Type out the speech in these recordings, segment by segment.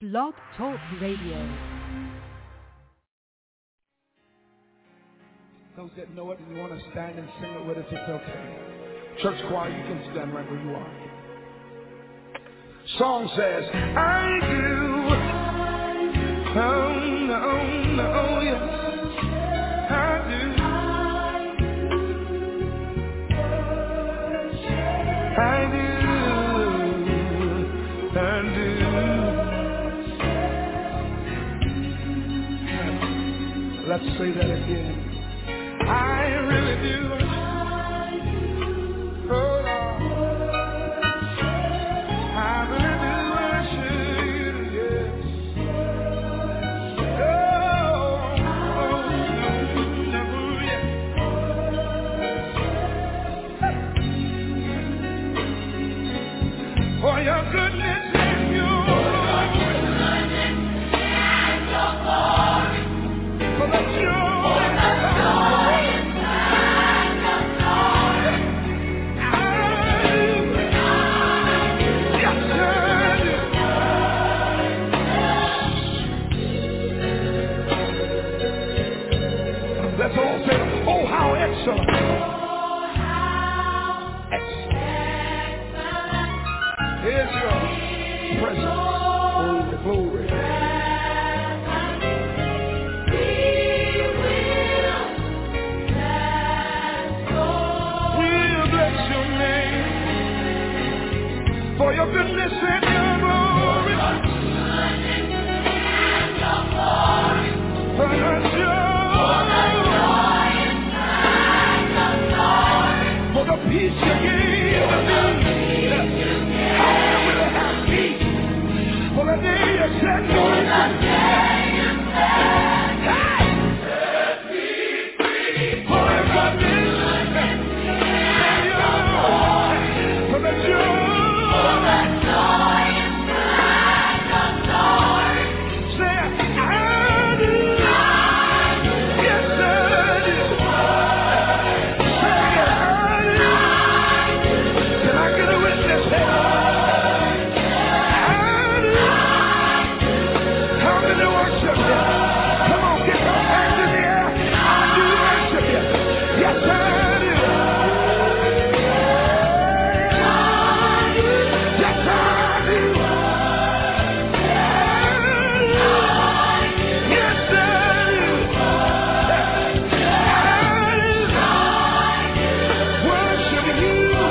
Blog Talk Radio. Those that know it and you want to stand and sing it with us, it's okay. Church choir, you can stand right where you are. Song says, I do. Oh, no, no, yes. I do. I do. Let's say that again. I really do. Oh, Lord. I really do worship you, yes. For your goodness and your glory. For the joy let's all say, oh, how excellent. Here's your presence. Oh, the glory. We'll bless your name for your goodness and your glory. For your joy. For the peace you gave me. I will have peace. For the day you set me free. For the goodness and your glory. For the joy. Say, I do. Yes, I do. Can I get a witness here? How many worship you? Come on, get those hands in the air. I do worship you. Yes, I do. Yes, I do. Yes, I do. Worship you.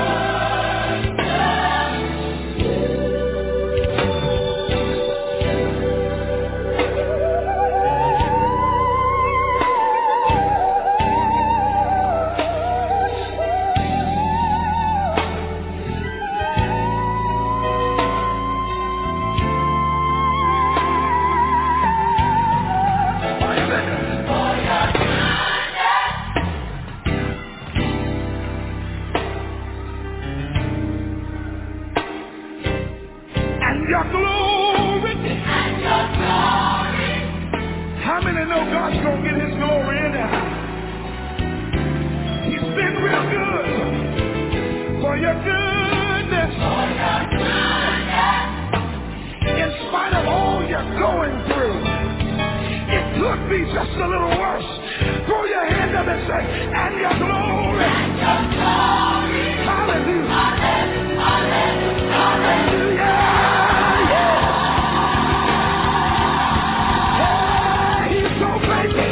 And your glory. How many know God's going to get his glory anyhow? He's been real good. For your goodness. In spite of all you're going through, it could be just a little worse. Throw your hand up and say, and your glory. Hallelujah. Hallelujah. He's so faithful.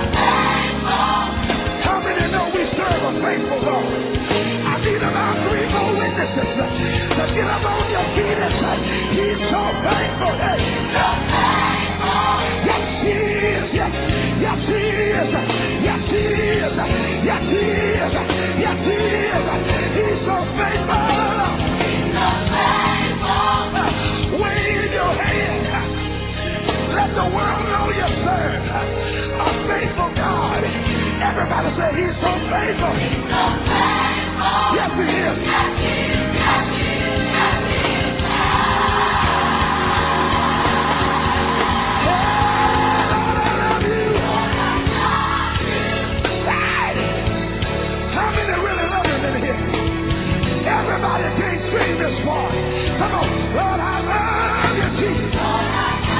How many know we serve a faithful Lord? I need about 3 more witnesses to get up on your feet and say, he's so faithful. Hey. Yes, he is. Yes, yes, he is. Yes, he is. Yes, he is. Yes, he is. He's so faithful. Wave your hand. Let the world know you serve a faithful God. Everybody say he's so faithful. Yes, he is. How many really love him in here? Everybody can't sing this part. Come on. Lord, I love you, Jesus.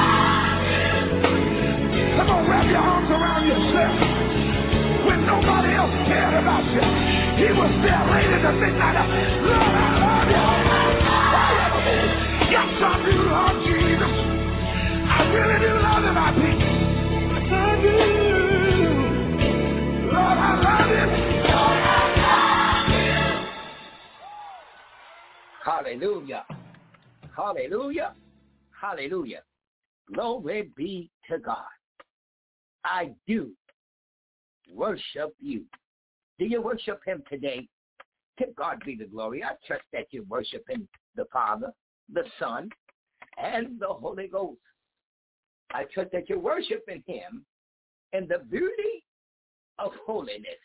He was there late in the midnight. Lord, I love you. Yes, I do love Jesus. I really do love him, I think. I do. Lord, I love him. Hallelujah. Hallelujah. Hallelujah. Glory be to God. I do worship you. Do you worship him today? To God be the glory. I trust that you're worshiping the Father, the Son, and the Holy Ghost. I trust that you're worshiping him in the beauty of holiness.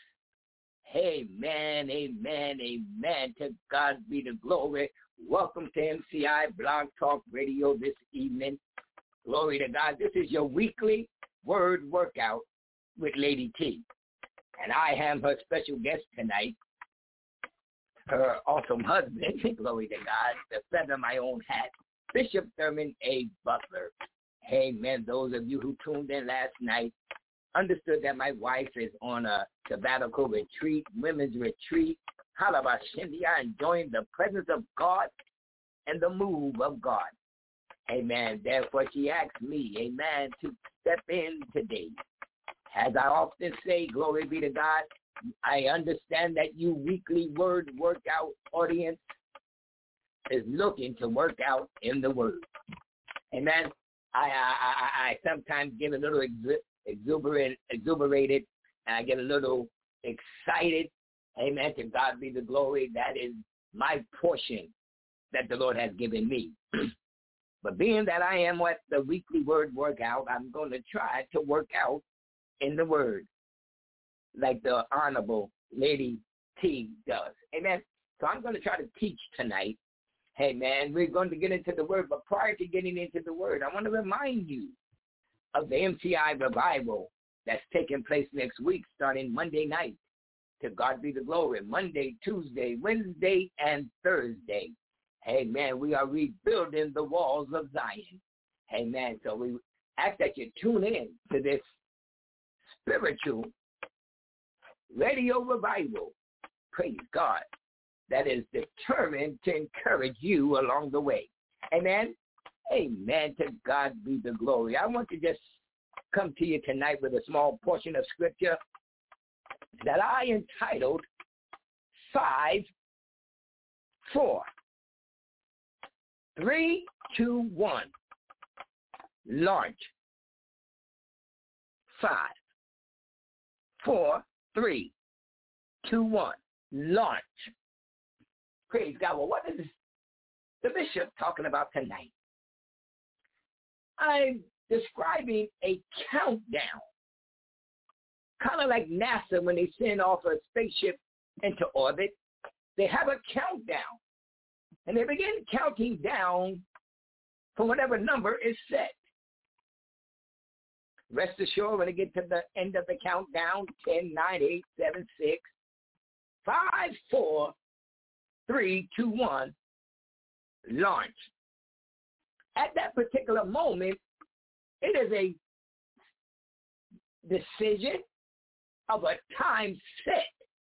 Amen, amen, amen. To God be the glory. Welcome to MCI Blog Talk Radio this evening. Glory to God. This is your weekly word workout with Lady T. And I am her special guest tonight, her awesome husband, glory to God, the feather my own hat, Bishop Thurman A. Butler. Amen. Those of you who tuned in last night understood that my wife is on a sabbatical retreat, women's retreat, Halabashindia, enjoying the presence of God and the move of God. Amen. Therefore, she asked me, amen, to step in today. As I often say, glory be to God, I understand that you weekly word workout audience is looking to work out in the word. Amen. I sometimes get a little exuberated, and I get a little excited. Amen. To God be the glory. That is my portion that the Lord has given me. But being that I am at the weekly word workout, I'm going to try to work out in the word like the Honorable Lady T does. Amen. So I'm going to try to teach tonight. Hey, man, we're going to get into the word. But prior to getting into the word, I want to remind you of the MCI revival that's taking place next week starting Monday night. To God be the glory. Monday, Tuesday, Wednesday, and Thursday. Amen. We are rebuilding the walls of Zion. Amen. So we ask that you tune in to this spiritual radio revival. Praise God. That is determined to encourage you along the way. Amen. Amen. To God be the glory. I want to just come to you tonight with a small portion of scripture that I entitled 5, 4, 3, 2, 1. Launch. 5, 4, 3, 2, 1. Launch. Praise God. Well, what is the bishop talking about tonight? I'm describing a countdown. Kind of like NASA when they send off a spaceship into orbit. They have a countdown. And they begin counting down from whatever number is set. Rest assured, when they get to the end of the countdown, 10, 9, 8, 7, 6, 5, 4, 3, 2, 1, launch. At that particular moment, it is a decision of a time set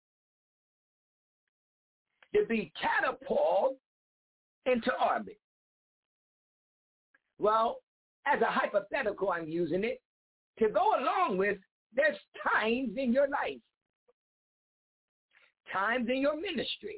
to be catapulted into orbit. Well, as a hypothetical, I'm using it to go along with there's times in your life, times in your ministry,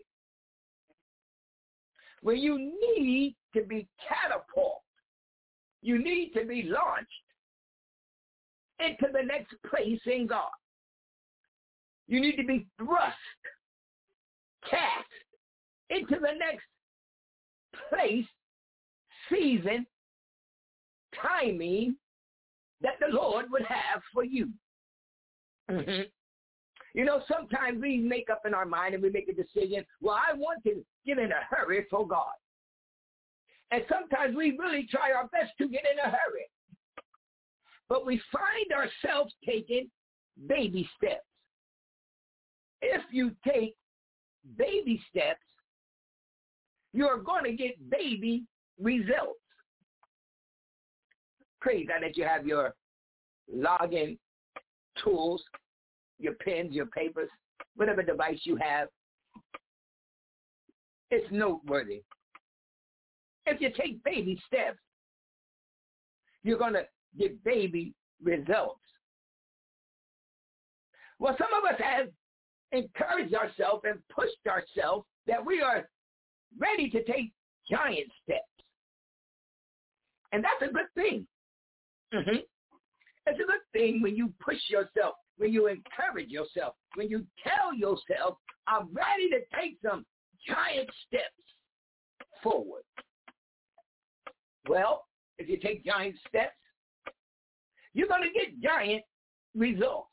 where you need to be catapulted. You need to be launched into the next place in God. You need to be thrust, cast into the next place, season, timing that the Lord would have for you. Mm-hmm. You know, sometimes we make up in our mind and we make a decision, well, I want to get in a hurry for God. And sometimes we really try our best to get in a hurry. But we find ourselves taking baby steps. If you take baby steps, you're going to get baby results. Praise God that you have your login tools, your pens, your papers, whatever device you have, it's noteworthy. If you take baby steps, you're going to get baby results. Well, some of us have encouraged ourselves and pushed ourselves that we are ready to take giant steps. And that's a good thing. Mm-hmm. It's a good thing when you push yourself, when you encourage yourself, when you tell yourself, I'm ready to take some giant steps forward. Well, if you take giant steps, you're going to get giant results.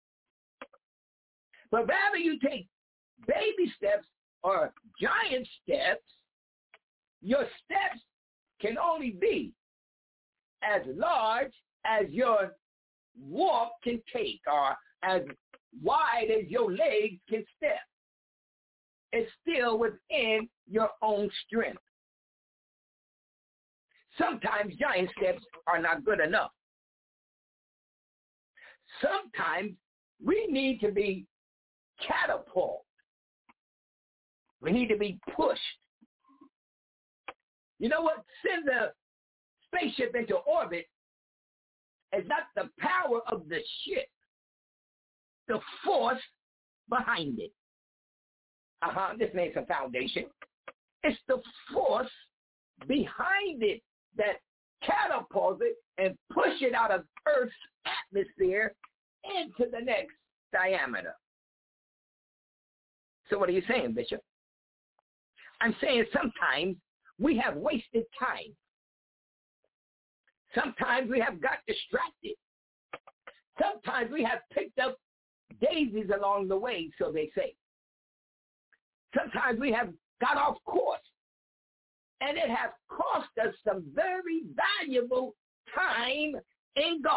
But rather you take baby steps or giant steps, your steps can only be as large as your walk can take or as wide as your legs can step. It's still within your own strength. Sometimes giant steps are not good enough. Sometimes we need to be catapulted. We need to be pushed. You know what? Send the spaceship into orbit is not the power of the ship, the force behind it. This makes a foundation. It's the force behind it that catapults it and push it out of Earth's atmosphere into the next diameter. So what are you saying, Bishop? I'm saying sometimes we have wasted time. Sometimes we have got distracted. Sometimes we have picked up daisies along the way, so they say. Sometimes we have got off course, and it has cost us some very valuable time in God.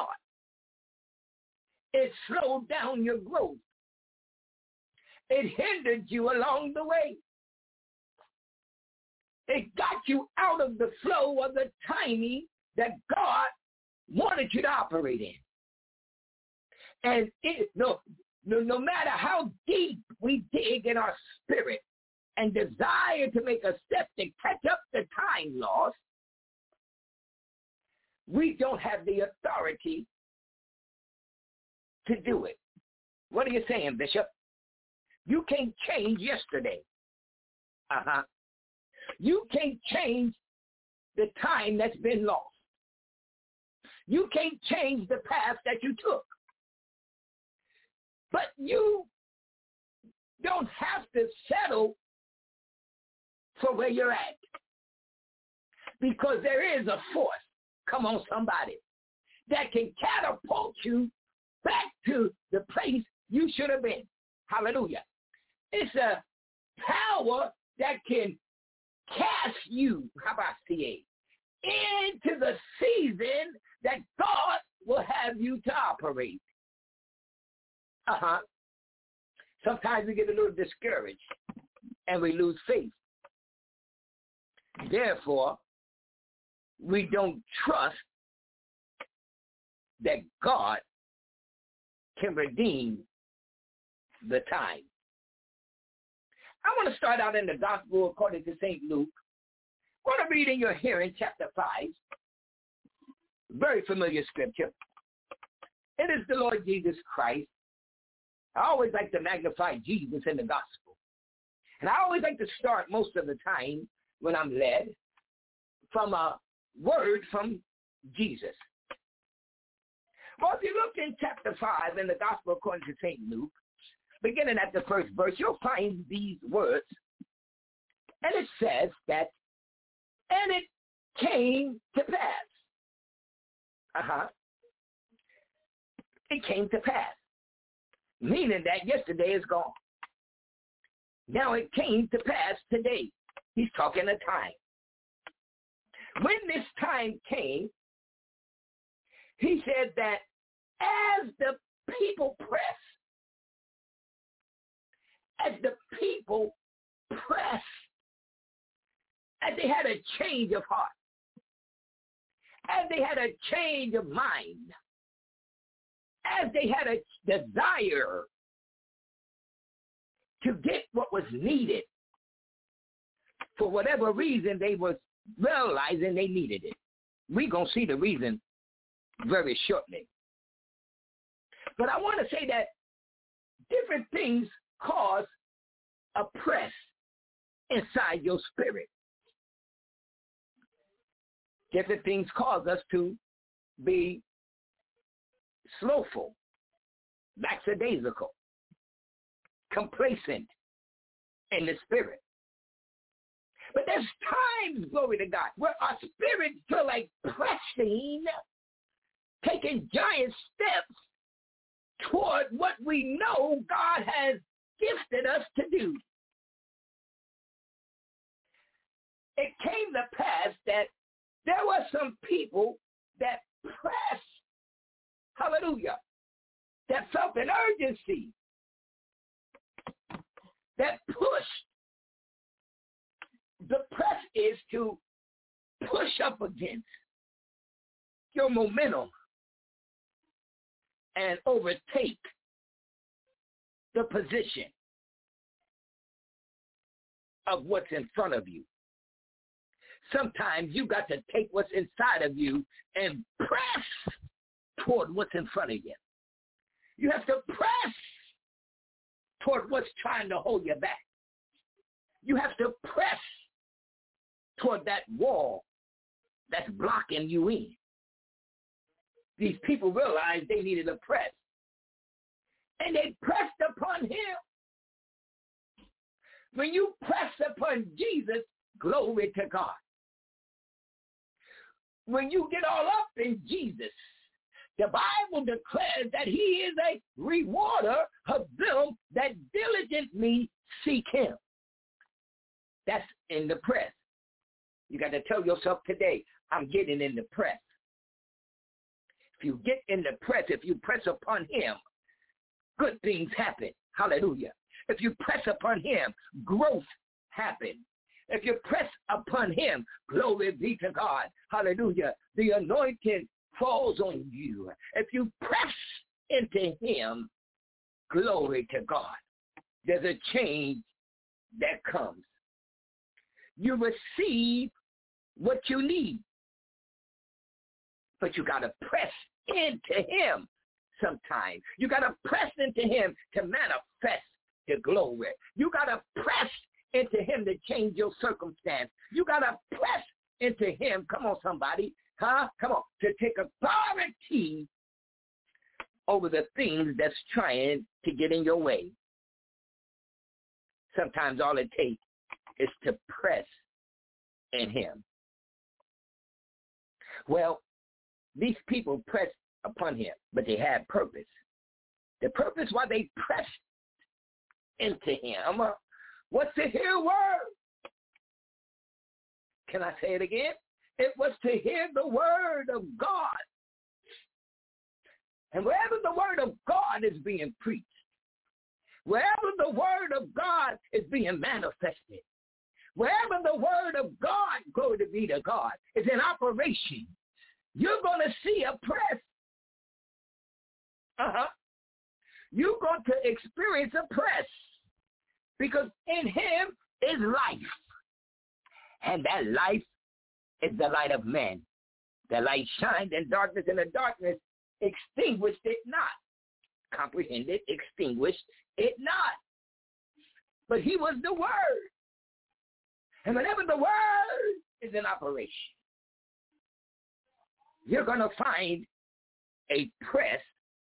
It slowed down your growth. It hindered you along the way. It got you out of the flow of the timing that God wanted you to operate in. And no matter how deep we dig in our spirit and desire to make a step to catch up the time lost, we don't have the authority to do it. What are you saying, Bishop? You can't change yesterday. You can't change the time that's been lost. You can't change the path that you took. But you don't have to settle for where you're at. Because there is a force, come on somebody, that can catapult you back to the place you should have been. Hallelujah. It's a power that can cast you, how about CA, into the season that God will have you to operate. Sometimes we get a little discouraged and we lose faith. Therefore, we don't trust that God can redeem the time. I want to start out in the gospel according to St. Luke. I want to read in your hearing chapter 5. Very familiar scripture. It is the Lord Jesus Christ. I always like to magnify Jesus in the gospel. And I always like to start most of the time when I'm led from a word from Jesus. Well, if you look in chapter 5 in the gospel according to St. Luke, beginning at the first verse, you'll find these words. And it says that, and it came to pass. It came to pass. Meaning that yesterday is gone. Now it came to pass today. He's talking of time. When this time came, he said that as the people pressed, as they had a change of heart, as they had a change of mind, as they had a desire to get what was needed. For whatever reason, they was realizing they needed it. We're going to see the reason very shortly. But I want to say that different things cause a press inside your spirit. Different things cause us to be slowful, lackadaisical, complacent in the spirit. But there's times, glory to God, where our spirits feel like pressing, taking giant steps toward what we know God has gifted us to do. It came to pass that there were some people that pressed, hallelujah, that felt an urgency, that pushed. The press is to push up against your momentum and overtake the position of what's in front of you. Sometimes you got to take what's inside of you and press toward what's in front of you. You have to press toward what's trying to hold you back. You have to press toward that wall that's blocking you in. These people realized they needed a press. And they pressed upon him. When you press upon Jesus, glory to God. When you get all up in Jesus, the Bible declares that he is a rewarder of them that diligently seek him. That's in the press. You got to tell yourself today, I'm getting in the press. If you get in the press, if you press upon him, good things happen. Hallelujah. If you press upon him, growth happens. If you press upon him, glory be to God. Hallelujah. The anointing falls on you. If you press into him, glory to God. There's a change that comes. You receive what you need. But you got to press into him sometimes. You got to press into him to manifest the glory. You got to press into him to change your circumstance. You got to press into him, come on somebody, come on, to take authority over the things that's trying to get in your way. Sometimes all it takes is to press in him. Well, these people pressed upon him, but they had purpose. The purpose why they pressed into him was to hear word. Can I say it again? It was to hear the word of God. And wherever the word of God is being preached, wherever the word of God is being manifested, wherever the word of God, glory to be to God, is in operation, you're going to see a press. You're going to experience a press because in him is life. And that life is the light of men. The light shined in darkness, and the darkness extinguished it not. Comprehended, extinguished it not. But he was the word. And whenever the word is in operation, you're going to find a press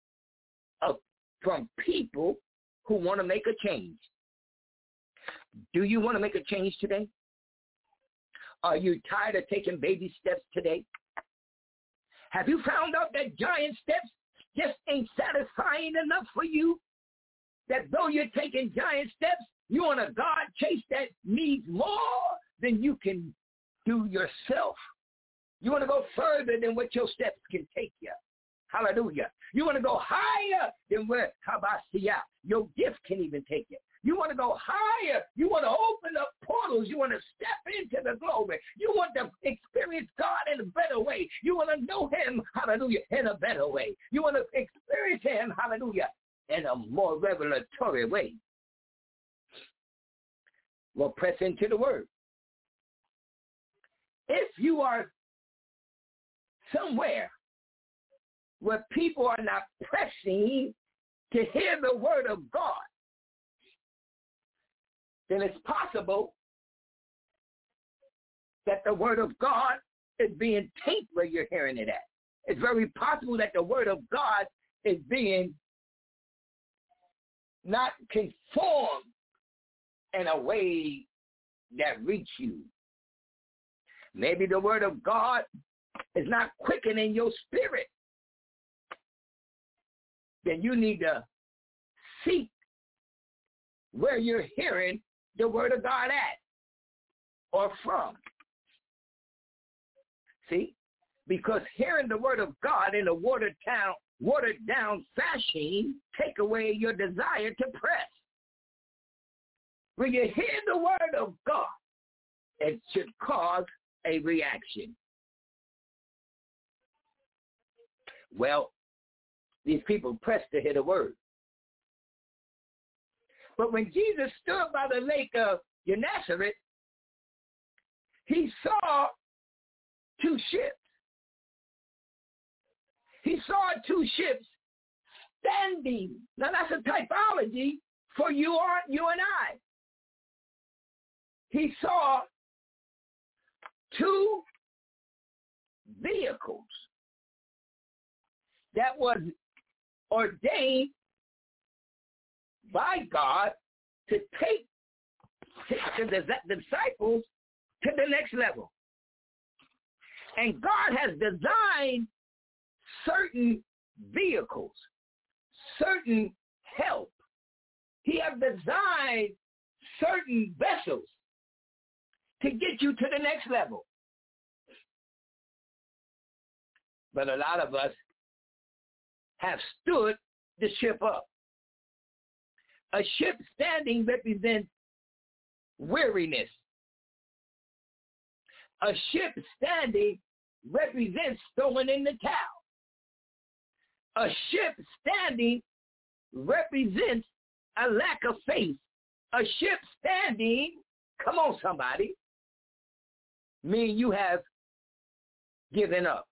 from people who want to make a change. Do you want to make a change today? Are you tired of taking baby steps today? Have you found out that giant steps just ain't satisfying enough for you? That though you're taking giant steps, you want a God chase that needs more than you can do yourself. You want to go further than what your steps can take you. Hallelujah. You want to go higher than where your gift can even take you. You want to go higher. You want to open up portals. You want to step into the glory. You want to experience God in a better way. You want to know him, hallelujah, in a better way. You want to experience him, hallelujah, in a more revelatory way. Well, press into the word. If you are somewhere where people are not pressing to hear the word of God, then it's possible that the word of God is being tainted where you're hearing it at. It's very possible that the word of God is being not conformed in a way that reach you. Maybe the word of God is not quickening your spirit. Then you need to seek where you're hearing the word of God at or from. See? Because hearing the word of God in a watered down fashion take away your desire to press. When you hear the word of God, it should cause a reaction. Well, these people pressed to hear the word. But when Jesus stood by the lake of Gennesaret, he saw two ships. He saw two ships standing. Now that's a typology for you and I. He saw two vehicles that was ordained by God to take the disciples to the next level. And God has designed certain vehicles, certain help. He has designed certain vessels to get you to the next level. But a lot of us have stood the ship up. A ship standing represents weariness. A ship standing represents throwing in the towel. A ship standing represents a lack of faith. A ship standing, come on somebody, mean you have given up.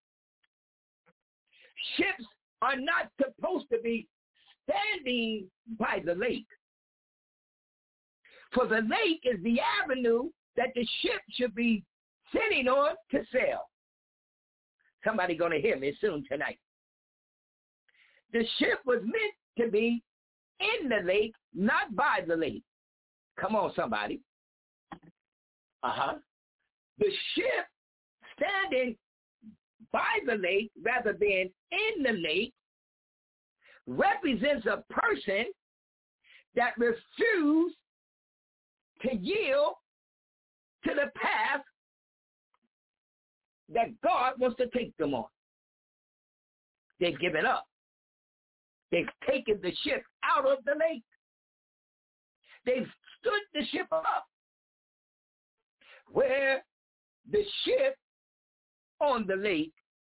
Ships are not supposed to be standing by the lake. For the lake is the avenue that the ship should be sitting on to sail. Somebody going to hear me soon tonight. The ship was meant to be in the lake, not by the lake. Come on, somebody. The ship standing by the lake rather than in the lake represents a person that refused to yield to the path that God wants to take them on. They've given up. They've taken the ship out of the lake. They've stood the ship up where the ship on the lake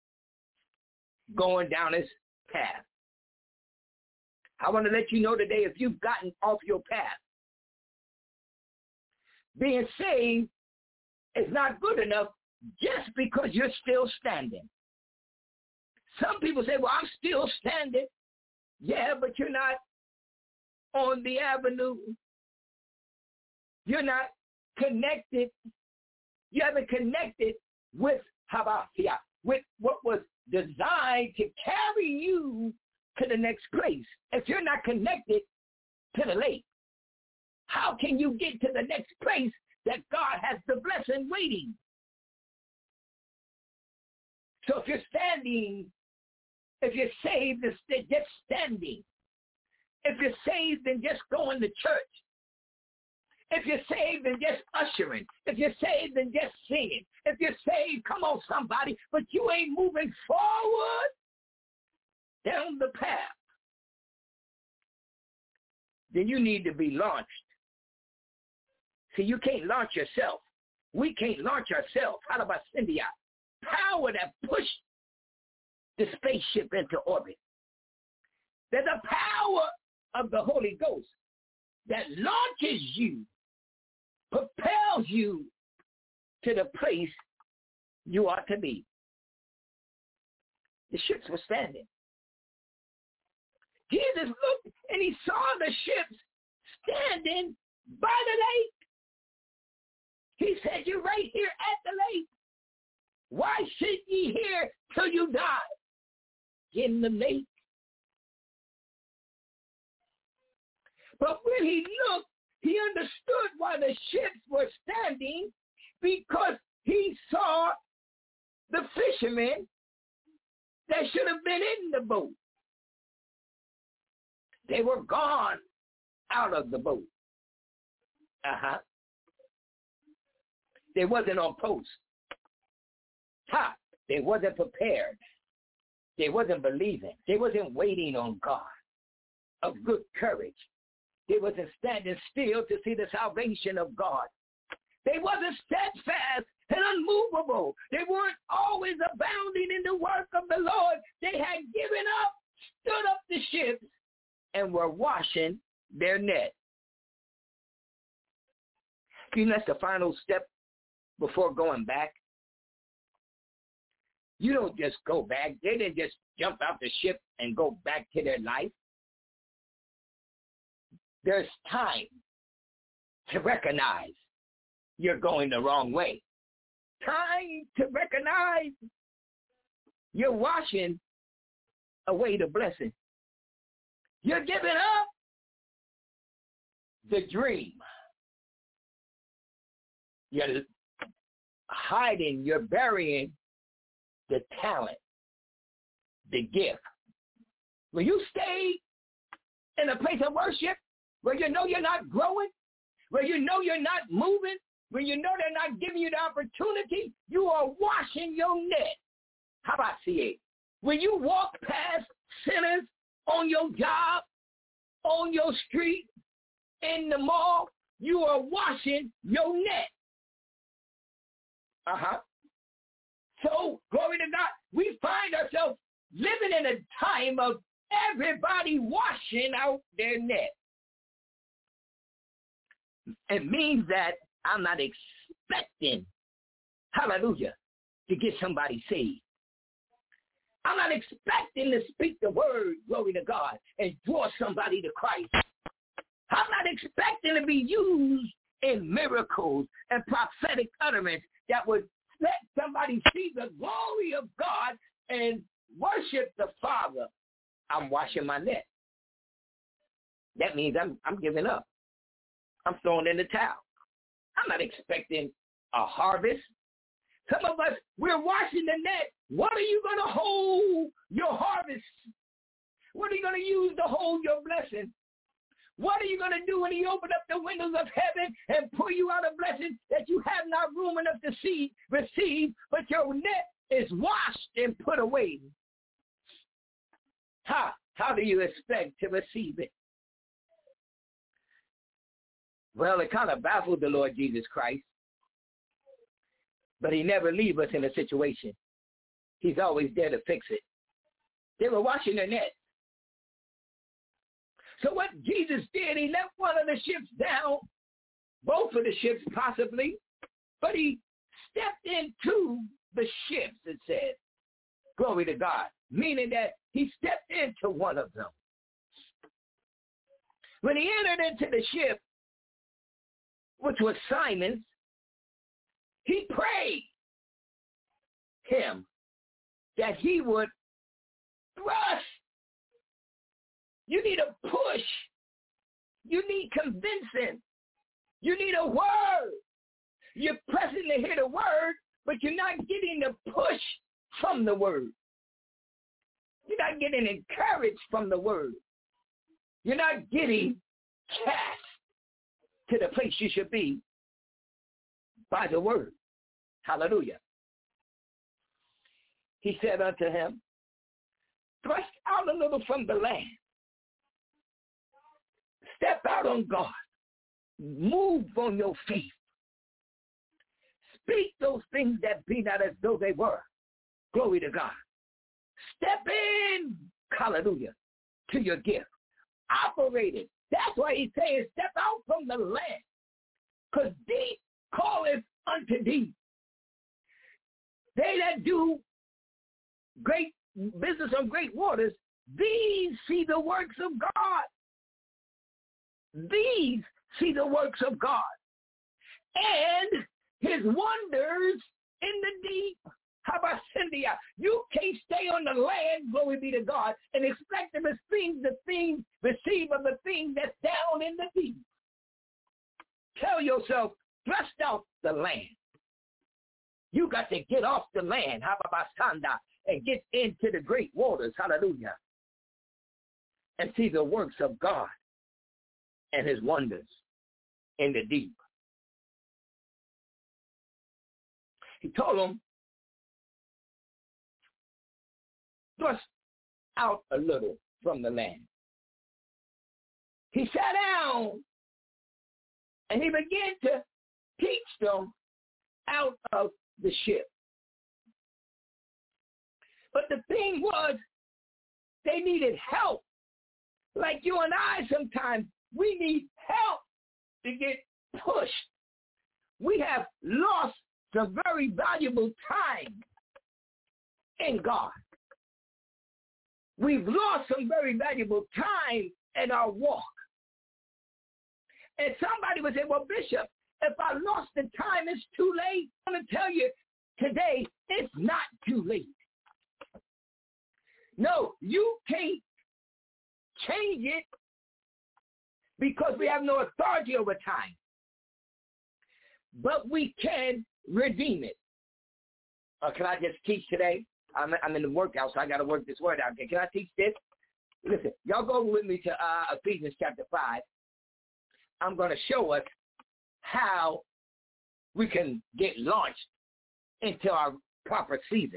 going down its path. I want to let you know today, if you've gotten off your path, being saved is not good enough just because you're still standing. Some people say, well, I'm still standing. Yeah, but you're not on the avenue. You're not connected. You haven't connected with Habathia, with what was designed to carry you to the next place. If you're not connected to the lake, how can you get to the next place that God has the blessing waiting? So if you're standing, if you're saved, then just standing. If you're saved, then just going to church. If you're saved, then just ushering. If you're saved, then just singing. If you're saved, come on, somebody, but you ain't moving forward down the path, then you need to be launched. See, you can't launch yourself. We can't launch ourselves. How about Cynthia? Power that pushed the spaceship into orbit. There's a power of the Holy Ghost that launches you propels you to the place you ought to be. The ships were standing. Jesus looked and he saw the ships standing by the lake. He said, you're right here at the lake. Why sit ye here till you die? In the lake. But when he looked, he understood why the ships were standing, because he saw the fishermen that should have been in the boat. They were gone out of the boat. They wasn't on post. They wasn't prepared. They wasn't believing. They wasn't waiting on God of good courage. They wasn't standing still to see the salvation of God. They wasn't steadfast and unmovable. They weren't always abounding in the work of the Lord. They had given up, stood up the ships, and were washing their net. You know, that's the final step before going back. You don't just go back. They didn't just jump out the ship and go back to their life. There's time to recognize you're going the wrong way. Time to recognize you're washing away the blessing. You're giving up the dream. You're hiding, you're burying the talent, the gift. When you stay in a place of worship where you know you're not growing, where you know you're not moving, when you know they're not giving you the opportunity, you are washing your net. How about it? When you walk past sinners on your job, on your street, in the mall, you are washing your net. So, glory to God, we find ourselves living in a time of everybody washing out their net. It means that I'm not expecting, hallelujah, to get somebody saved. I'm not expecting to speak the word, glory to God, and draw somebody to Christ. I'm not expecting to be used in miracles and prophetic utterance that would let somebody see the glory of God and worship the Father. I'm washing my net. That means I'm giving up. I'm throwing in the towel. I'm not expecting a harvest. Some of us, we're washing the net. What are you going to hold your harvest? What are you going to use to hold your blessing? What are you going to do when he opens up the windows of heaven and pour you out a blessing that you have not room enough to receive, but your net is washed and put away? How do you expect to receive it? Well, it kind of baffled the Lord Jesus Christ, but he never leaves us in a situation. He's always there to fix it. They were washing their net. So what Jesus did, he let one of the ships down, both of the ships possibly, but he stepped into the ships, it said. Glory to God. Meaning that he stepped into one of them. When he entered into the ship, which was Simon's, he prayed him that he would thrust. You need a push. You need convincing. You need a word. You're pressing to hear the word, but you're not getting the push from the word. You're not getting encouraged from the word. You're not getting cast to the place you should be by the word. Hallelujah. He said unto him, thrust out a little from the land. Step out on God. Move on your faith. Speak those things that be not as though they were. Glory to God. Step in, hallelujah, to your gift. Operate it. That's why he's saying step out from the land. because deep calleth unto deep. They that do great business on great waters, these see the works of God. These see the works of God and his wonders in the deep. How about Cynthia? You can't stay on the land, glory be to God, and expect to receive of the thing that's down in the deep. Tell yourself, thrust out the land. You got to get off the land, Hababasanda, and get into the great waters, hallelujah, and see the works of God and his wonders in the deep. He told them, thrust out a little from the land. He sat down and he began to teach them out of the ship. But the thing was, they needed help. Like you and I sometimes, we need help to get pushed. We have lost some very valuable time in God. We've lost some very valuable time in our walk. And somebody would say, well, Bishop, if I lost the time, it's too late. I'm going to tell you today, it's not too late. No, you can't change it because we have no authority over time. But we can redeem it. Can I just teach today? I'm in the workout, so I got to work this word out. Can I teach this? Listen, y'all go with me to Ephesians chapter 5. I'm going to show us how we can get launched into our proper season.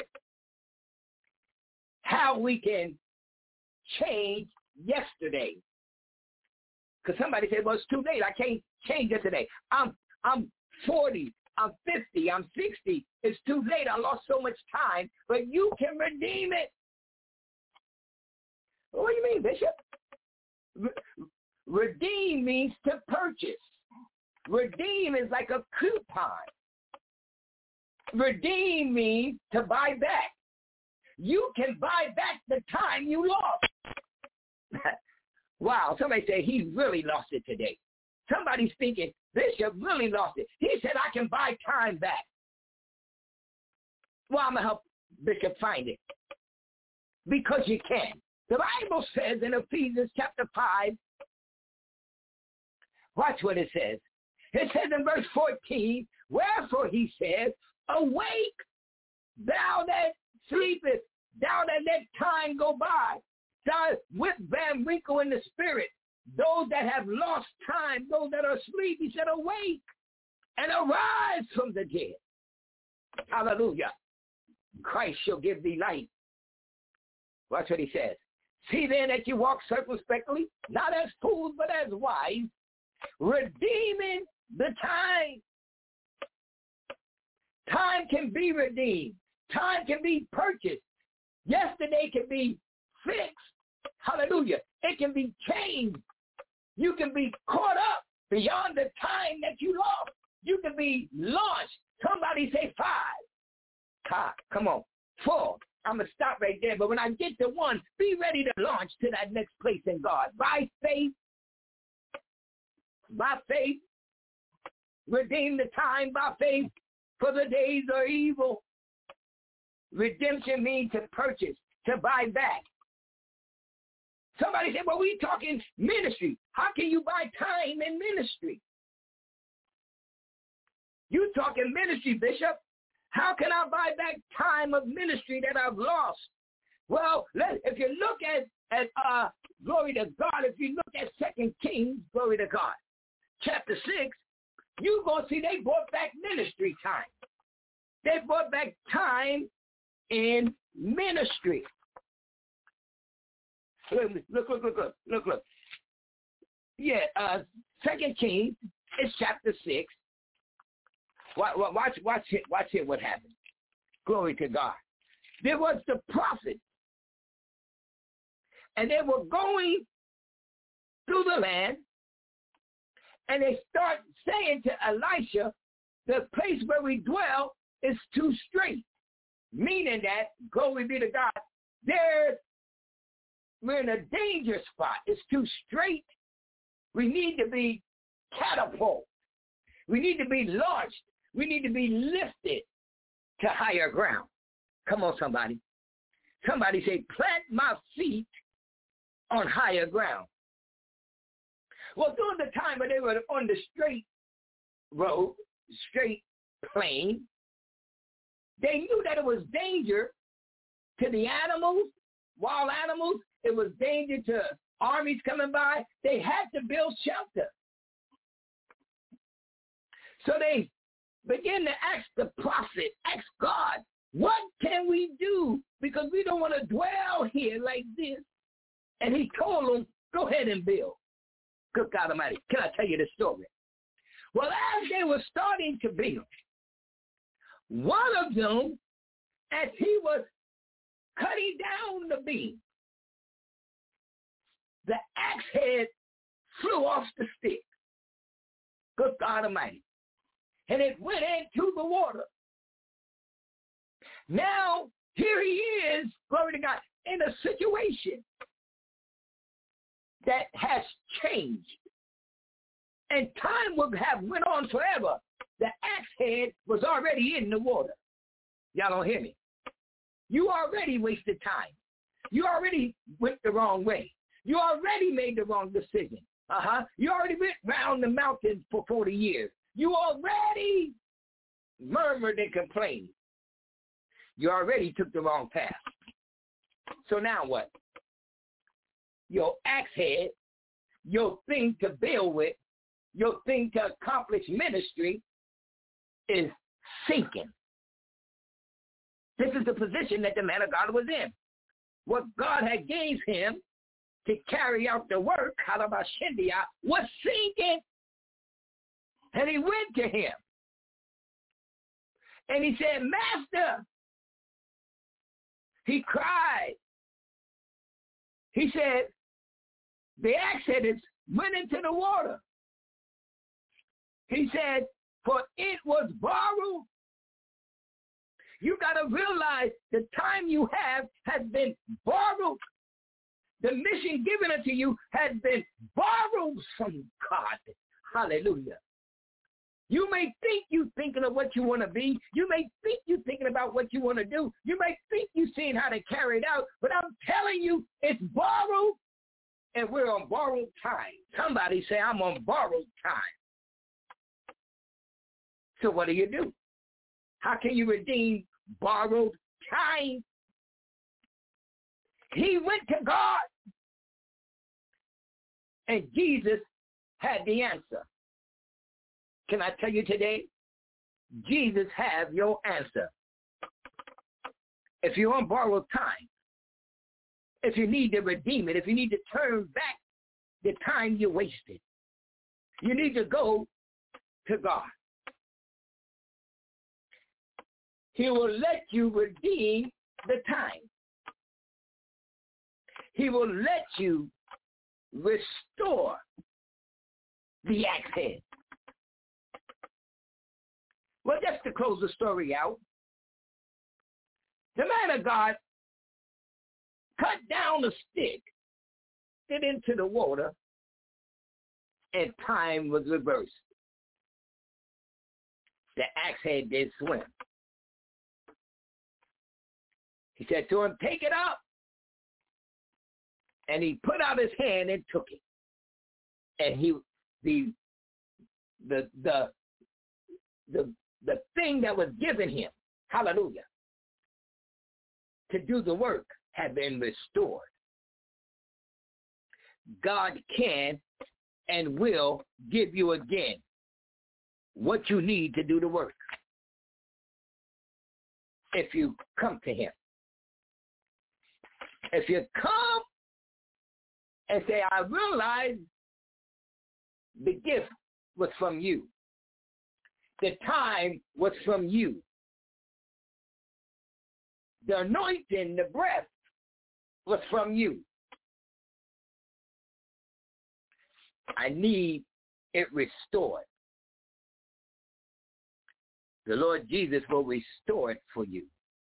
How we can change yesterday. Because somebody said, well, it's too late. I can't change yesterday. I'm 40. I'm 50. I'm 60. It's too late. I lost so much time. But you can redeem it. What do you mean, Bishop? Redeem means to purchase. Redeem is like a coupon. Redeem means to buy back. You can buy back the time you lost. Wow, somebody say he really lost it today. Somebody's thinking, Bishop really lost it. He said, I can buy time back. Well, I'm going to help Bishop find it. Because you can. The Bible says in Ephesians chapter 5, watch what it says. It says in verse 14, wherefore he says, awake, thou that sleepest, thou that let time go by, thou with Van Winkle in the spirit, those that have lost time, those that are asleep, he said, awake and arise from the dead. Hallelujah. Christ shall give thee light. Watch what he says. See then that you walk circumspectly, not as fools, but as wise, redeeming the time. Time can be redeemed. Time can be purchased. Yesterday can be fixed. Hallelujah. It can be changed. You can be caught up beyond the time that you lost. You can be launched. Somebody say 5. Come on. 4. I'm going to stop right there. But when I get to 1, be ready to launch to that next place in God. By faith, redeem the time by faith, for the days are evil. Redemption means to purchase, to buy back. Somebody said, well, we talking ministry. How can you buy time in ministry? You talking ministry, Bishop. How can I buy back time of ministry that I've lost? Well, if you look at glory to God, if you look at 2 Kings, glory to God, chapter 6, you're going to see they brought back ministry time. They brought back time in ministry. Look. Yeah, 2 Kings is chapter 6. Watch here what happened. Glory to God. There was the prophet, and they were going through the land, And they start saying to Elisha, the place where we dwell is too straight. Meaning that, glory be to God, we're in a danger spot. It's too straight. We need to be catapulted. We need to be launched. We need to be lifted to higher ground. Come on, somebody. Somebody say, plant my feet on higher ground. Well, during the time when they were on the straight road, straight plane, they knew that it was danger to the animals, wild animals. It was danger to armies coming by. They had to build shelter. So they began to ask the prophet, ask God, what can we do? Because we don't want to dwell here like this. And he told them, go ahead and build. Good God Almighty. Can I tell you the story? Well, as they were starting to build, one of them, as he was cutting down the beam, the axe head flew off the stick. Good God Almighty. And it went into the water. Now, here he is, glory to God, in a situation that has changed. And time would have went on forever. The axe head was already in the water. Y'all don't hear me. You already wasted time. You already went the wrong way. You already made the wrong decision. You already went round the mountain for 40 years. You already murmured and complained. You already took the wrong path. So now what? Your axe head, your thing to build with, your thing to accomplish ministry is sinking. This is the position that the man of God was in. What God had gave him to carry out the work, Halabashindia, was sinking. And he went to him. And he said, Master. He cried. He said, the axe head went into the water. He said, for it was borrowed. You got to realize the time you have has been borrowed. The mission given unto you has been borrowed from God. Hallelujah. You may think you're thinking of what you want to be. You may think you're thinking about what you want to do. You may think you're seeing how to carry it out. But I'm telling you, it's borrowed, and we're on borrowed time. Somebody say, I'm on borrowed time. So what do? How can you redeem borrowed time? He went to God, and Jesus had the answer. Can I tell you today? Jesus has your answer. If you're on borrowed time, if you need to redeem it, if you need to turn back the time you wasted, you need to go to God. He will let you redeem the time. He will let you restore the axe head. Well, just to close the story out, the man of God cut down the stick, it into the water, and time was reversed. The axe head did swim. He said to him, take it up. And he put out his hand and took it. And the thing that was given him, hallelujah, to do the work had been restored. God can and will give you again what you need to do the work if you come to him. If you come and say, I realize the gift was from you. The time was from you. The anointing, the breath was from you. I need it restored. The Lord Jesus will restore it for you.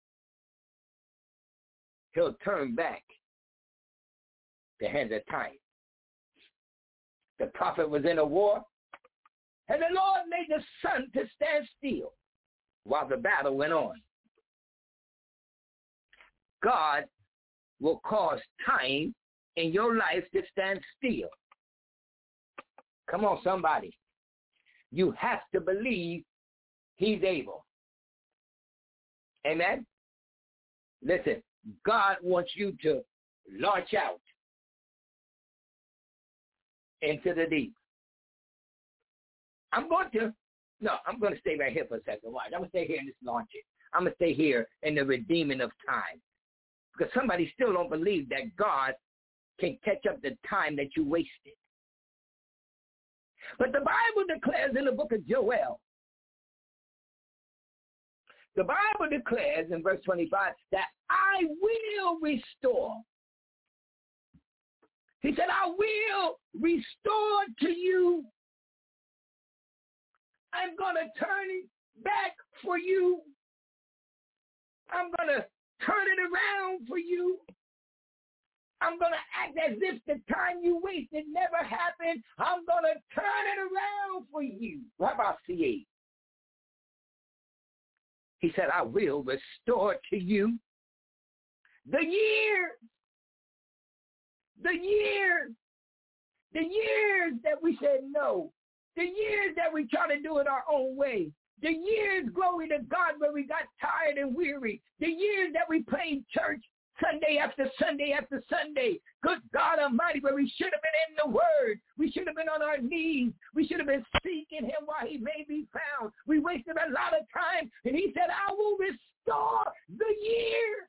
He'll turn back the hands of time. The prophet was in a war, and the Lord made the sun to stand still while the battle went on. God will cause time in your life to stand still. Come on, somebody. You have to believe he's able. Amen? Listen, God wants you to launch out into the deep. I'm going to stay right here for a second. Watch. I'm going to stay here and just launch it. I'm going to stay here in the redeeming of time. Because somebody still don't believe that God can catch up the time that you wasted. But the Bible declares in the book of Joel, the Bible declares in verse 25 that I will restore. He said, I will restore to you. I'm going to turn it back for you. I'm going to turn it around for you. I'm going to act as if the time you wasted never happened. I'm going to turn it around for you. Rabbi C.A. He said, I will restore to you the years that we said no, the years that we try to do it our own way, the years, glory to God, where we got tired and weary, the years that we played church Sunday after Sunday after Sunday. Good God Almighty, where we should have been in the Word. We should have been on our knees. We should have been seeking him while he may be found. We wasted a lot of time, and he said, I will restore the years.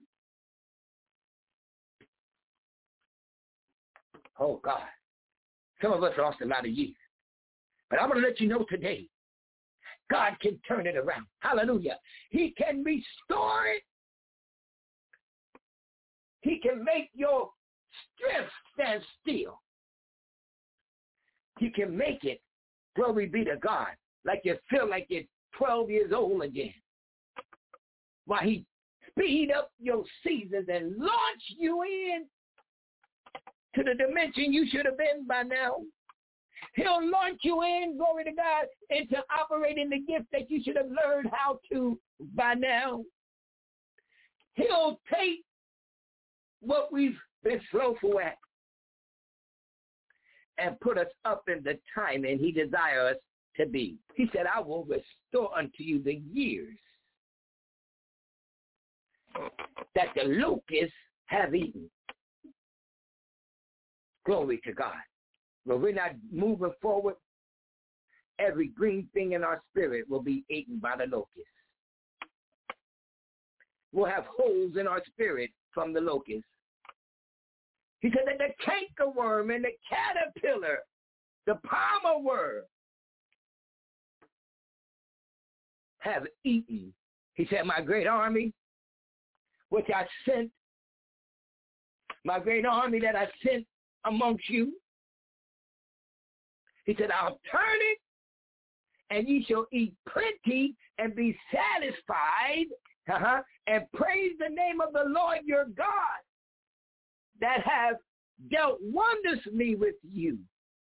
Oh, God. Some of us lost a lot of years. But I'm going to let you know today, God can turn it around. Hallelujah. He can restore it. He can make your strength stand still. He can make it, glory be to God, like you feel like you're 12 years old again. While he speed up your seasons and launch you in to the dimension you should have been by now. He'll launch you in, glory to God, into operating the gift that you should have learned how to by now. He'll take what we've been slothful at and put us up in the time and he desires us to be. He said, I will restore unto you the years that the locusts have eaten. Glory to God. When we're not moving forward, every green thing in our spirit will be eaten by the locusts. We'll have holes in our spirit from the locusts. He said that the cankerworm and the caterpillar, the palmer worm, have eaten. He said, my great army, which I sent, my great army that I sent amongst you, he said, I'll turn it, and ye shall eat plenty and be satisfied, and praise the name of the Lord your God that have dealt wondrously with you.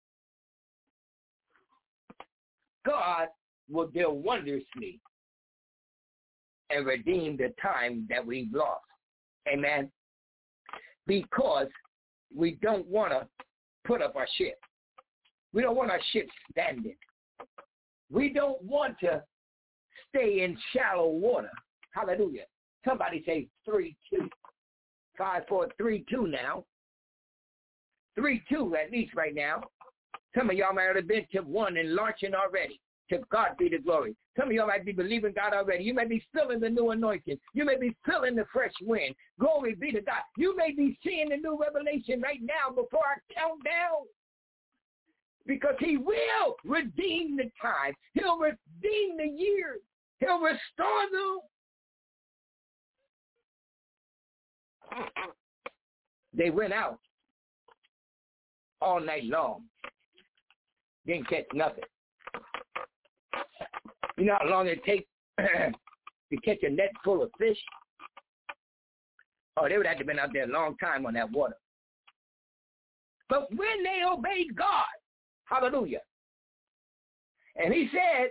God will deal wondrously and redeem the time that we've lost. Amen. Because we don't want to put up our ship. We don't want our ship standing. We don't want to stay in shallow water. Hallelujah. Somebody say 3-2. 5, 4, 3, 2 now. 3, 2 at least right now. Some of y'all might have been to 1 and launching already. To God be the glory. Some of y'all might be believing God already. You may be feeling the new anointing. You may be feeling the fresh wind. Glory be to God. You may be seeing the new revelation right now before I count down. Because he will redeem the time. He'll redeem the years. He'll restore them. They went out all night long Didn't catch nothing. You know how long it takes to catch a net full of fish? Oh, they would have to have been out there a long time on that water. But when they obeyed God, hallelujah, and he said,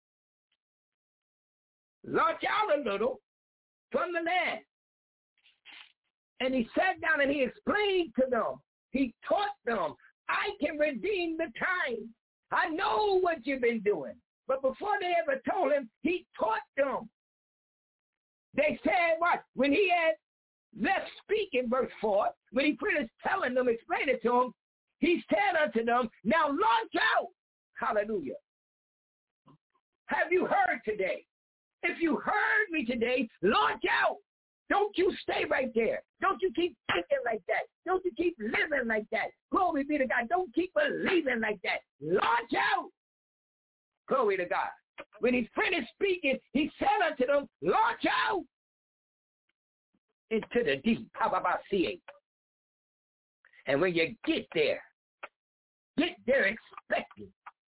launch out a little from the land. And he sat down and he explained to them. He taught them, I can redeem the time. I know what you've been doing. But before they ever told him, he taught them. They said what? When he had left speaking, verse 4, when he finished telling them, explaining it to them, he said unto them, now launch out. Hallelujah. Have you heard today? If you heard me today, launch out. Don't you stay right there. Don't you keep thinking like that. Don't you keep living like that. Glory be to God. Don't keep believing like that. Launch out. Glory to God. When he finished speaking, he said unto them, launch out into the deep. How about see? And when you get there expecting.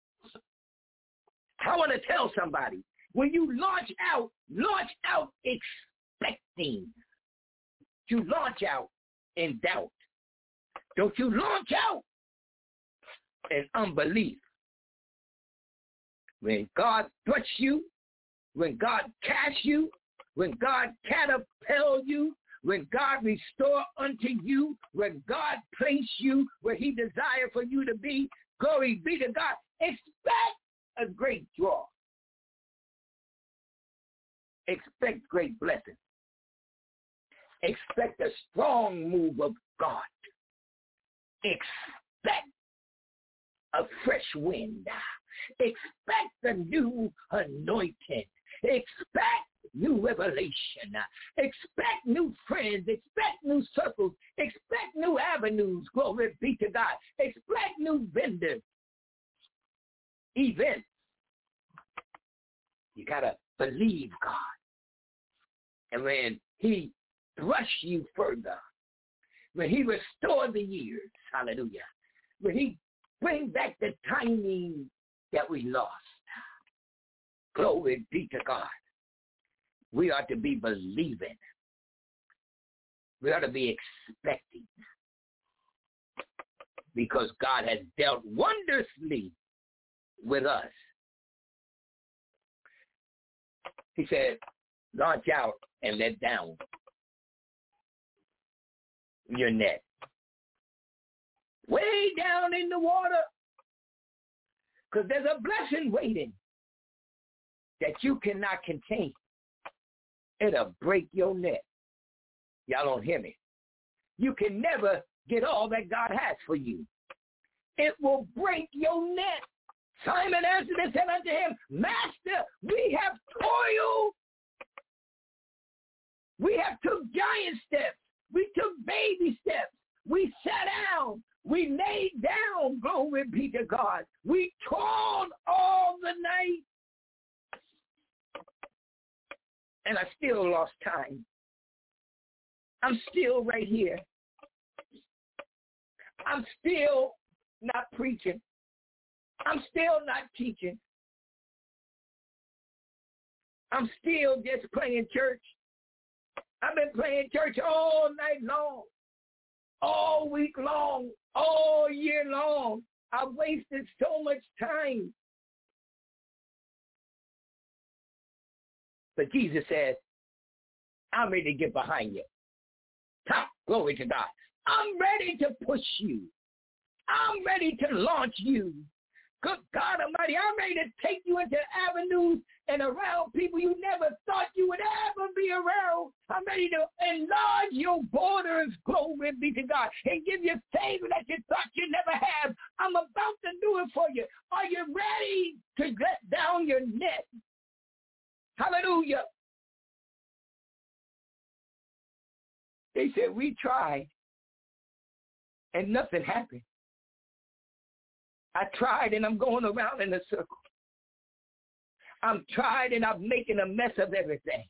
I want to tell somebody, when you launch out expecting. You launch out in doubt. Don't you launch out in unbelief. When God thrusts you, when God casts you, when God catapult you, when God restore unto you, when God place you where he desire for you to be, glory be to God, expect a great draw. Expect great blessing. Expect a strong move of God. Expect a fresh wind. Expect a new anointing. Expect new revelation. Expect new friends. Expect new circles. Expect new avenues. Glory be to God. Expect new vendors. Events. You got to believe God. And when he thrust you further, when he restored the years, hallelujah, when he bring back the timing that we lost, glory be to God, we ought to be believing. We ought to be expecting, because God has dealt wondrously with us. He said, launch out and let down your net. Way down in the water. Because there's a blessing waiting that you cannot contain. It'll break your net. Y'all don't hear me. You can never get all that God has for you. It will break your net. Simon answered and said unto him, Master, we have toiled. We have took giant steps. We took baby steps. We sat down. We laid down. Glory be to God. We toiled all the night. And I still lost time. I'm still right here. I'm still not preaching. I'm still not teaching. I'm still just playing church. I've been playing church all night long, all week long, all year long. I've wasted so much time. But Jesus said, I'm ready to get behind you. Glory to God. I'm ready to push you. I'm ready to launch you. Good God Almighty, I'm ready to take you into avenues and around people you never thought you would ever be around. I'm ready to enlarge your borders, glory be to God, and give you favor that you thought you never have. I'm about to do it for you. Are you ready to let down your net? Hallelujah. They said, we tried, and nothing happened. I tried, and I'm going around in a circle. I'm tried, and I'm making a mess of everything.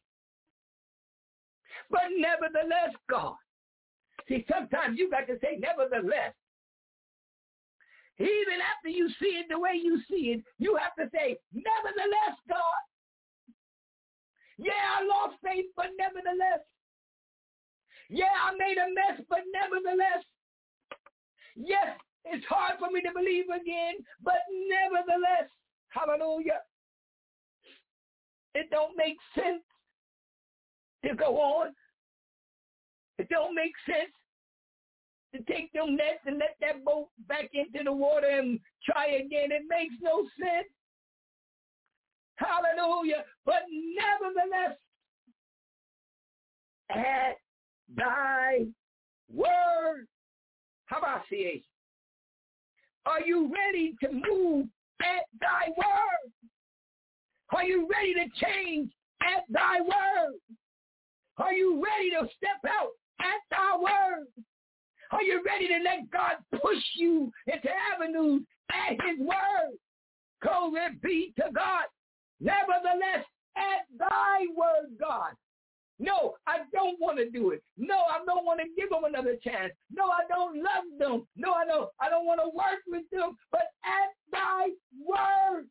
But nevertheless, God. See, sometimes you got to say, nevertheless. Even after you see it the way you see it, you have to say, nevertheless, God. Yeah, I lost faith, but nevertheless. Yeah, I made a mess, but nevertheless. Yes, it's hard for me to believe again, but nevertheless. Hallelujah. It don't make sense to go on. It don't make sense to take them nets and let that boat back into the water and try again. It makes no sense. Hallelujah. But nevertheless, at thy word. How about CH? Are you ready to move at thy word? Are you ready to change at thy word? Are you ready to step out at thy word? Are you ready to let God push you into avenues at his word? Glory be to God. Nevertheless, at thy word, God. No, I don't want to do it. No, I don't want to give them another chance. No, I don't love them. No, I don't want to work with them. But at thy word.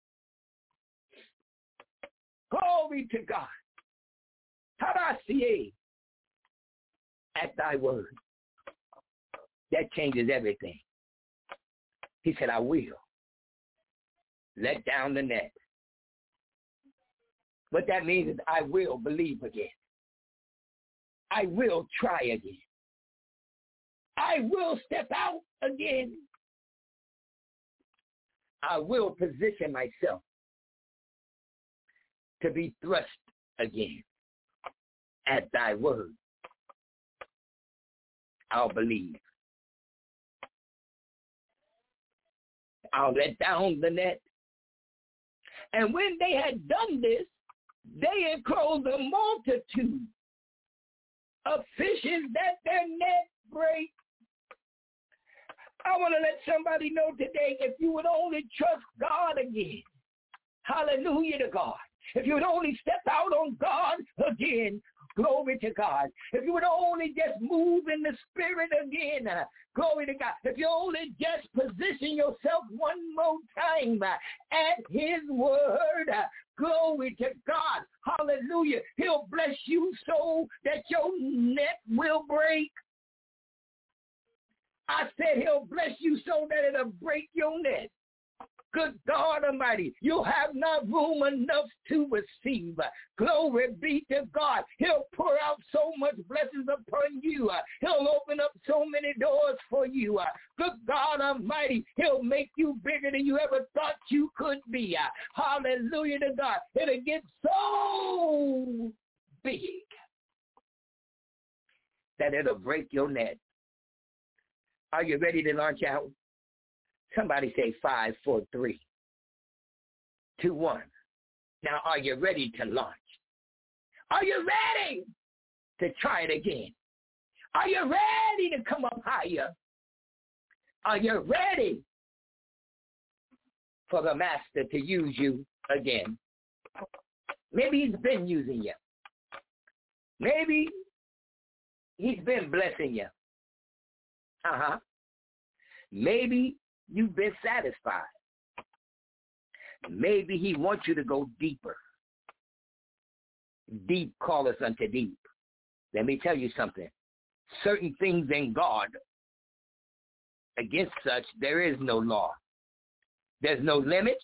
Glory to God. Tabasiye. At thy word. That changes everything. He said, I will. Let down the net. What that means is I will believe again. I will try again. I will step out again. I will position myself to be thrust again at thy word. I'll believe. I'll let down the net. And when they had done this, they enclosed a multitude of fishes that their net break. I want to let somebody know today, if you would only trust God again. Hallelujah to God. If you would only step out on God again. Glory to God. If you would only just move in the spirit again. Glory to God. If you only just position yourself one more time at his word. Glory to God. Hallelujah. He'll bless you so that your net will break. I said he'll bless you so that it'll break your net. Good God Almighty, you have not room enough to receive. Glory be to God. He'll pour out so much blessings upon you. He'll open up so many doors for you. Good God Almighty, he'll make you bigger than you ever thought you could be. Hallelujah to God. It'll get so big that it'll break your net. Are you ready to launch out? Somebody say 5, 4, 3, 2, 1. Now, are you ready to launch? Are you ready to try it again? Are you ready to come up higher? Are you ready for the master to use you again? Maybe he's been using you. Maybe he's been blessing you. Maybe you've been satisfied. Maybe he wants you to go deeper. Deep calleth unto deep. Let me tell you something. Certain things in God, against such, there is no law. There's no limit.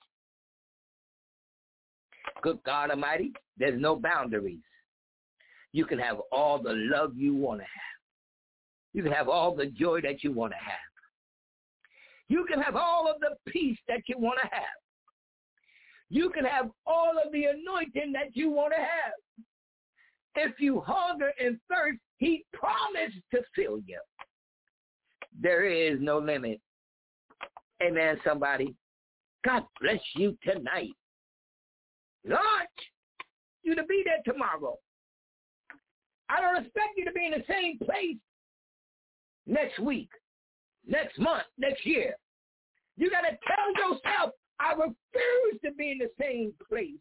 Good God Almighty, there's no boundaries. You can have all the love you want to have. You can have all the joy that you want to have. You can have all of the peace that you want to have. You can have all of the anointing that you want to have. If you hunger and thirst, he promised to fill you. There is no limit. Amen, somebody. God bless you tonight. Launch you to be there tomorrow. I don't expect you to be in the same place next week, next month, next year. You got to tell yourself, I refuse to be in the same place.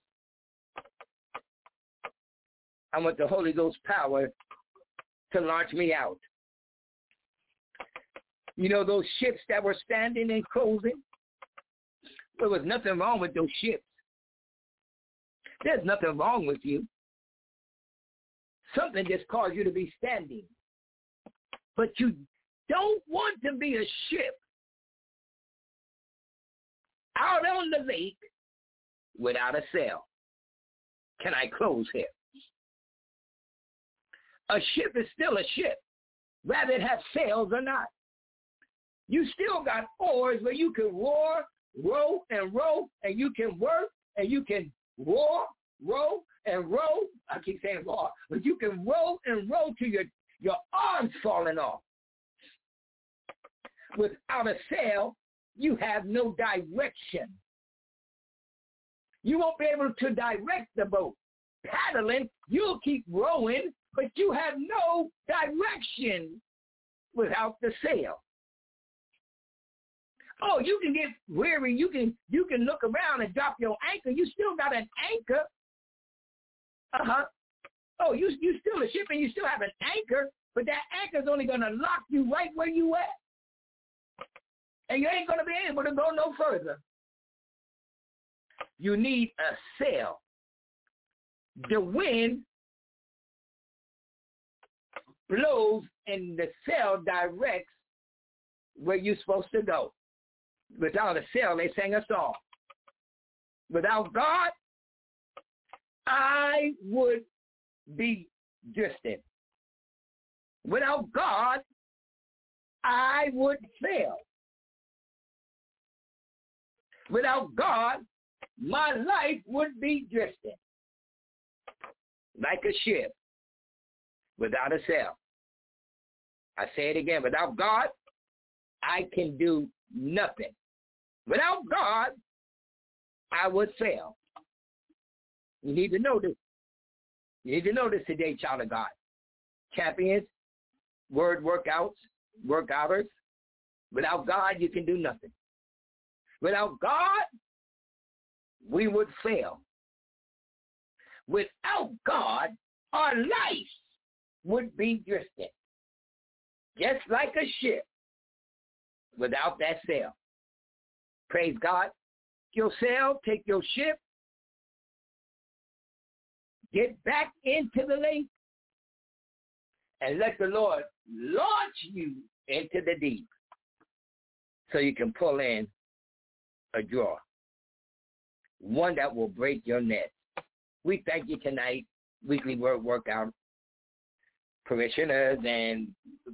I want the Holy Ghost power to launch me out. You know those ships that were standing and closing? There was nothing wrong with those ships. There's nothing wrong with you. Something just caused you to be standing. But you don't want to be a ship out on the lake without a sail. Can I close here? A ship is still a ship, whether it has sails or not. You still got oars where you can row, and you can work, and you can row, and row. I keep saying row, but you can row and row till your arms falling off. Without a sail, you have no direction. You won't be able to direct the boat. Paddling, you'll keep rowing, but you have no direction without the sail. Oh, you can get weary. You can look around and drop your anchor. You still got an anchor. Oh, you still a ship and you still have an anchor, but that anchor's only going to lock you right where you at. And you ain't going to be able to go no further. You need a sail. The wind blows and the sail directs where you're supposed to go. Without a sail, they sang a song. Without God, I would be drifting. Without God, I would fail. Without God, my life would be drifting like a ship without a sail. I say it again. Without God, I can do nothing. Without God, I would fail. You need to know this. You need to know this today, child of God. Champions, word workouters. Without God, you can do nothing. Without God, we would fail. Without God, our life would be drifting. Just like a ship without that sail. Praise God. Your sail, take your ship, get back into the lake, and let the Lord launch you into the deep so you can pull in a draw, one that will break your net. We thank you tonight, weekly word workout parishioners and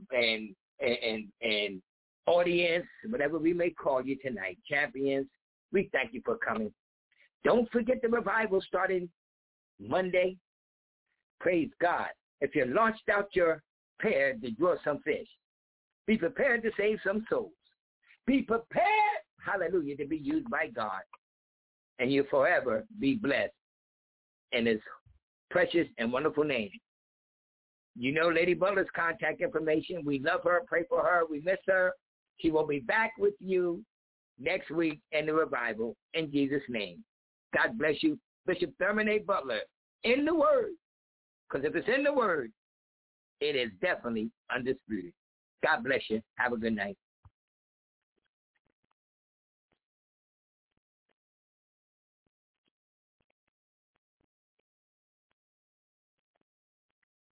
audience, whatever we may call you tonight, champions. We thank you for coming. Don't forget the revival starting Monday. Praise God. If you launched out your pair to draw some fish, be prepared to save some souls. Be prepared, hallelujah, to be used by God. And you'll forever be blessed in his precious and wonderful name. You know Lady Butler's contact information. We love her, pray for her. We miss her. She will be back with you next week in the revival in Jesus' name. God bless you. Bishop Thurman A. Butler, in the Word. Because if it's in the Word, it is definitely undisputed. God bless you. Have a good night.